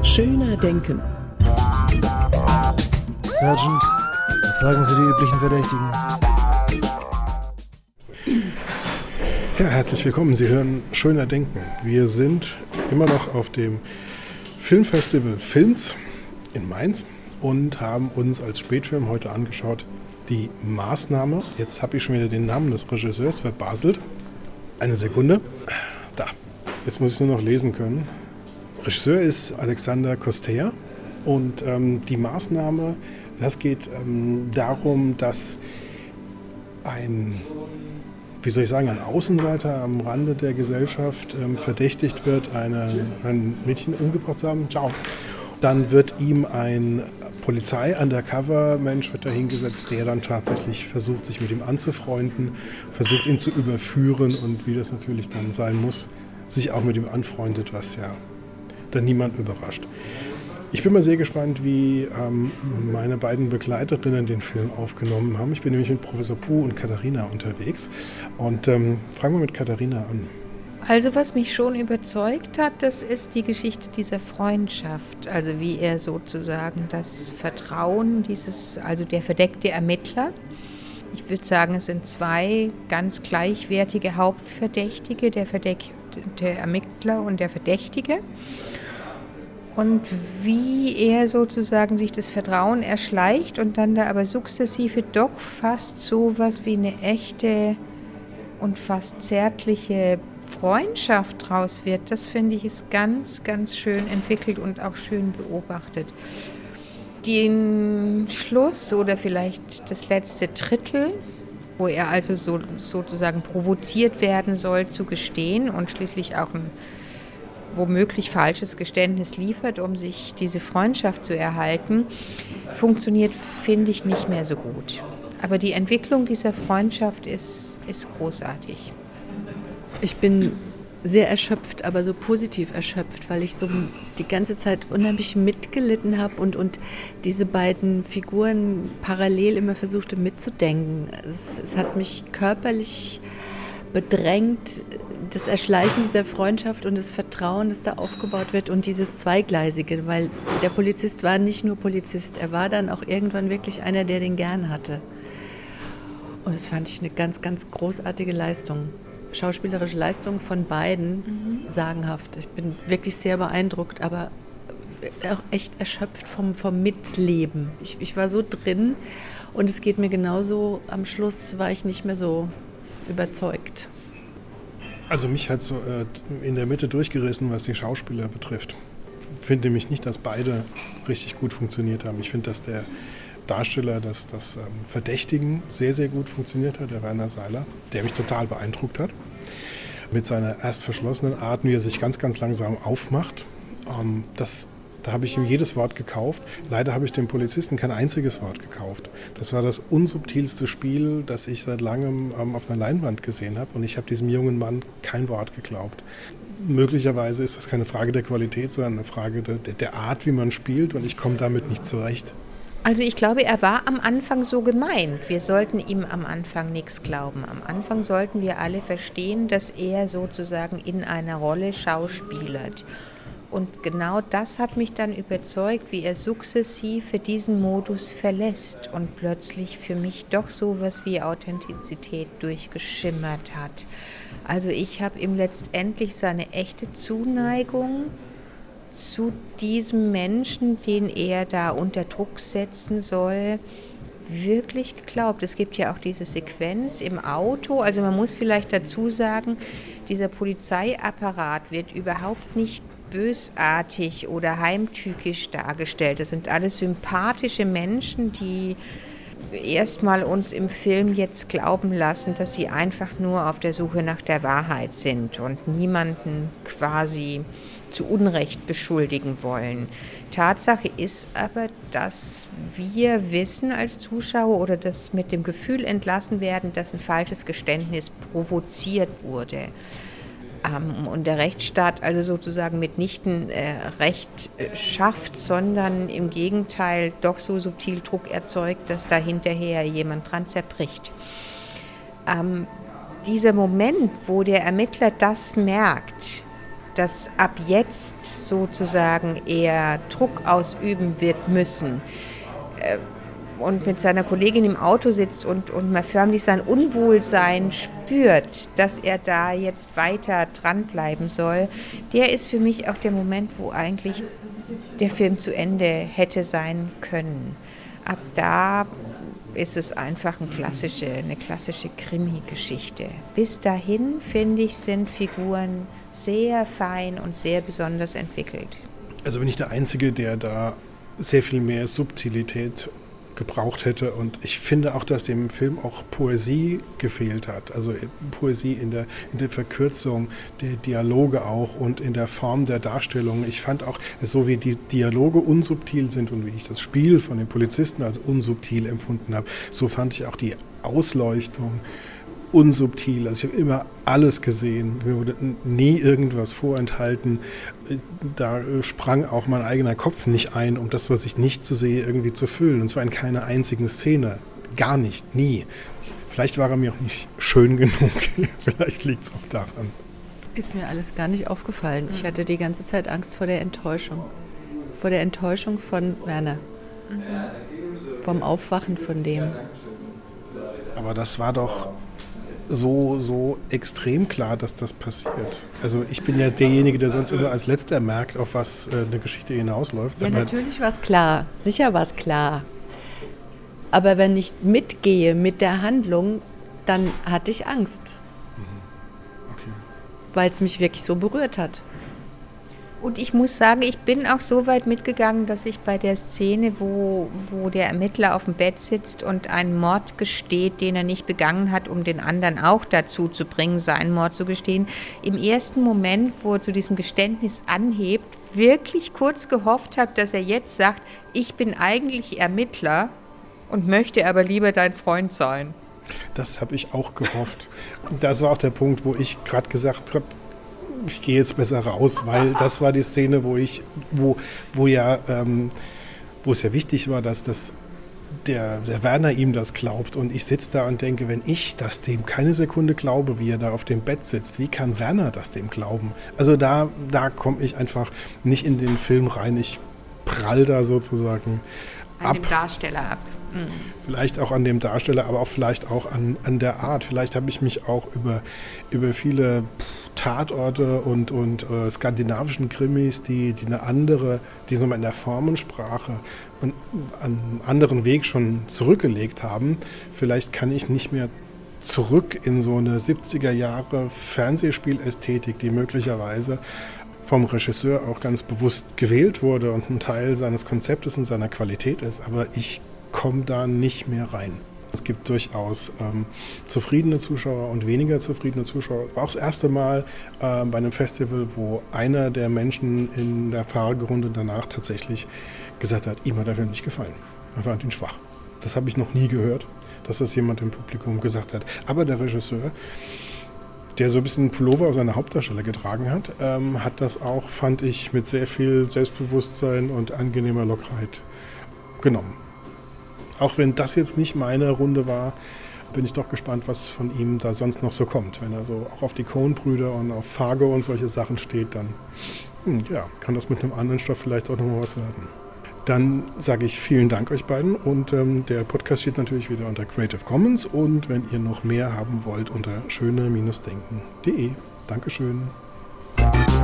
Schöner Denken. Sergeant, fragen Sie die üblichen Verdächtigen. Ja, herzlich willkommen. Sie hören Schöner Denken. Wir sind immer noch auf dem Filmfestival Films in Mainz und haben uns als Spätfilm heute angeschaut die Maßnahme. Jetzt habe ich schon wieder den Namen des Regisseurs verbaselt. Eine Sekunde. Da. Jetzt muss ich nur noch lesen können. Regisseur ist Alexander Coster und die Maßnahme, das geht darum, dass ein Außenseiter am Rande der Gesellschaft verdächtigt wird, ein Mädchen umgebracht zu haben. Ciao. Dann wird ihm ein Polizei-Undercover-Mensch hingesetzt, der dann tatsächlich versucht, sich mit ihm anzufreunden, versucht, ihn zu überführen und wie das natürlich dann sein muss, sich auch mit ihm anfreundet, was ja dann niemand überrascht. Ich bin mal sehr gespannt, wie meine beiden Begleiterinnen den Film aufgenommen haben. Ich bin nämlich mit Professor Puh und Katharina unterwegs. Und fangen wir mit Katharina an. Also was mich schon überzeugt hat, das ist die Geschichte dieser Freundschaft. Also wie er sozusagen das Vertrauen also der verdeckte Ermittler. Ich würde sagen, es sind zwei ganz gleichwertige Hauptverdächtige, der verdeckte Ermittler und der Verdächtige. Und wie er sozusagen sich das Vertrauen erschleicht und dann da aber sukzessive doch fast so was wie eine echte und fast zärtliche Freundschaft draus wird, das finde ich ist ganz, ganz schön entwickelt und auch schön beobachtet. Den Schluss oder vielleicht das letzte Drittel, wo er also sozusagen provoziert werden soll zu gestehen und schließlich auch ein womöglich falsches Geständnis liefert, um sich diese Freundschaft zu erhalten, funktioniert, finde ich, nicht mehr so gut. Aber die Entwicklung dieser Freundschaft ist großartig. Ich bin sehr erschöpft, aber so positiv erschöpft, weil ich so die ganze Zeit unheimlich mitgelitten habe und diese beiden Figuren parallel immer versuchte mitzudenken. Es hat mich körperlich bedrängt, das Erschleichen dieser Freundschaft und das Vertrauen, das da aufgebaut wird und dieses Zweigleisige, weil der Polizist war nicht nur Polizist, er war dann auch irgendwann wirklich einer, der den gern hatte. Und das fand ich eine ganz, ganz großartige Leistung. Schauspielerische Leistung von beiden, sagenhaft. Ich bin wirklich sehr beeindruckt, aber auch echt erschöpft vom Mitleben. Ich war so drin und es geht mir genauso, am Schluss war ich nicht mehr so überzeugt. Also mich hat so in der Mitte durchgerissen, was die Schauspieler betrifft. Ich finde nämlich nicht, dass beide richtig gut funktioniert haben. Ich finde, dass der Darsteller das Verdächtigen sehr, sehr gut funktioniert hat, der Werner Seiler, der mich total beeindruckt hat. Mit seiner erst verschlossenen Art, wie er sich ganz, ganz langsam aufmacht. Da habe ich ihm jedes Wort gekauft. Leider habe ich dem Polizisten kein einziges Wort gekauft. Das war das unsubtilste Spiel, das ich seit langem auf einer Leinwand gesehen habe. Und ich habe diesem jungen Mann kein Wort geglaubt. Möglicherweise ist das keine Frage der Qualität, sondern eine Frage der Art, wie man spielt. Und ich komme damit nicht zurecht. Also ich glaube, er war am Anfang so gemeint. Wir sollten ihm am Anfang nichts glauben. Am Anfang sollten wir alle verstehen, dass er sozusagen in einer Rolle schauspielert. Und genau das hat mich dann überzeugt, wie er sukzessive diesen Modus verlässt und plötzlich für mich doch sowas wie Authentizität durchgeschimmert hat. Also ich habe ihm letztendlich seine echte Zuneigung zu diesem Menschen, den er da unter Druck setzen soll, wirklich geglaubt. Es gibt ja auch diese Sequenz im Auto, also man muss vielleicht dazu sagen, dieser Polizeiapparat wird überhaupt nicht bösartig oder heimtückisch dargestellt. Das sind alles sympathische Menschen, die erstmal uns im Film jetzt glauben lassen, dass sie einfach nur auf der Suche nach der Wahrheit sind und niemanden quasi zu Unrecht beschuldigen wollen. Tatsache ist aber, dass wir wissen als Zuschauer oder das mit dem Gefühl entlassen werden, dass ein falsches Geständnis provoziert wurde. Und der Rechtsstaat also sozusagen mitnichten Recht schafft, sondern im Gegenteil doch so subtil Druck erzeugt, dass da hinterher jemand dran zerbricht. Dieser Moment, wo der Ermittler das merkt, dass ab jetzt sozusagen er Druck ausüben wird müssen und mit seiner Kollegin im Auto sitzt und man förmlich sein Unwohlsein spürt, dass er da jetzt weiter dranbleiben soll, der ist für mich auch der Moment, wo eigentlich der Film zu Ende hätte sein können. Ab da ist es einfach eine klassische Krimi-Geschichte. Bis dahin, finde ich, sind Figuren sehr fein und sehr besonders entwickelt. Also bin ich der Einzige, der da sehr viel mehr Subtilität gebraucht hätte, und ich finde auch, dass dem Film auch Poesie gefehlt hat. Also Poesie in der Verkürzung der Dialoge auch und in der Form der Darstellung. Ich fand auch, so wie die Dialoge unsubtil sind und wie ich das Spiel von den Polizisten als unsubtil empfunden habe, so fand ich auch die Ausleuchtung unsubtil. Also ich habe immer alles gesehen. Mir wurde nie irgendwas vorenthalten. Da sprang auch mein eigener Kopf nicht ein, um das, was ich nicht so sehe, irgendwie zu füllen. Und zwar in keiner einzigen Szene. Gar nicht, nie. Vielleicht war er mir auch nicht schön genug. Vielleicht liegt es auch daran. Ist mir alles gar nicht aufgefallen. Ich hatte die ganze Zeit Angst vor der Enttäuschung. Vor der Enttäuschung von Werner. Vom Aufwachen von dem. Aber das war doch so extrem klar, dass das passiert. Also ich bin ja derjenige, der sonst immer als Letzter merkt, auf was eine Geschichte hinausläuft. Ja, natürlich war es klar. Sicher war es klar. Aber wenn ich mitgehe mit der Handlung, dann hatte ich Angst. Okay. Weil es mich wirklich so berührt hat. Und ich muss sagen, ich bin auch so weit mitgegangen, dass ich bei der Szene, wo der Ermittler auf dem Bett sitzt und einen Mord gesteht, den er nicht begangen hat, um den anderen auch dazu zu bringen, seinen Mord zu gestehen, im ersten Moment, wo er zu diesem Geständnis anhebt, wirklich kurz gehofft habe, dass er jetzt sagt, ich bin eigentlich Ermittler und möchte aber lieber dein Freund sein. Das habe ich auch gehofft. Das war auch der Punkt, wo ich gerade gesagt habe, ich gehe jetzt besser raus, weil das war die Szene, wo es ja wichtig war, dass der Werner ihm das glaubt. Und ich sitze da und denke, wenn ich das dem keine Sekunde glaube, wie er da auf dem Bett sitzt, wie kann Werner das dem glauben? Also da komme ich einfach nicht in den Film rein. Ich prall da sozusagen an dem Darsteller ab. Vielleicht auch an dem Darsteller, aber auch vielleicht auch an der Art. Vielleicht habe ich mich auch über viele Tatorte und skandinavischen Krimis, die eine andere, die nochmal in der Formensprache und einen anderen Weg schon zurückgelegt haben. Vielleicht kann ich nicht mehr zurück in so eine 70er Jahre Fernsehspielästhetik, die möglicherweise vom Regisseur auch ganz bewusst gewählt wurde und ein Teil seines Konzeptes und seiner Qualität ist, aber ich komme da nicht mehr rein. Es gibt durchaus zufriedene Zuschauer und weniger zufriedene Zuschauer. Es war auch das erste Mal bei einem Festival, wo einer der Menschen in der Fragerunde danach tatsächlich gesagt hat, ihm hat der Film nicht gefallen. Er fand ihn schwach. Das habe ich noch nie gehört, dass das jemand im Publikum gesagt hat. Aber der Regisseur, der so ein bisschen Pullover aus seiner Hauptdarsteller getragen hat, hat das auch, fand ich, mit sehr viel Selbstbewusstsein und angenehmer Lockerheit genommen. Auch wenn das jetzt nicht meine Runde war, bin ich doch gespannt, was von ihm da sonst noch so kommt. Wenn er so auch auf die Coen-Brüder und auf Fargo und solche Sachen steht, dann kann das mit einem anderen Stoff vielleicht auch noch mal was werden. Dann sage ich vielen Dank euch beiden und der Podcast steht natürlich wieder unter Creative Commons und wenn ihr noch mehr haben wollt, unter schöne-denken.de. Dankeschön.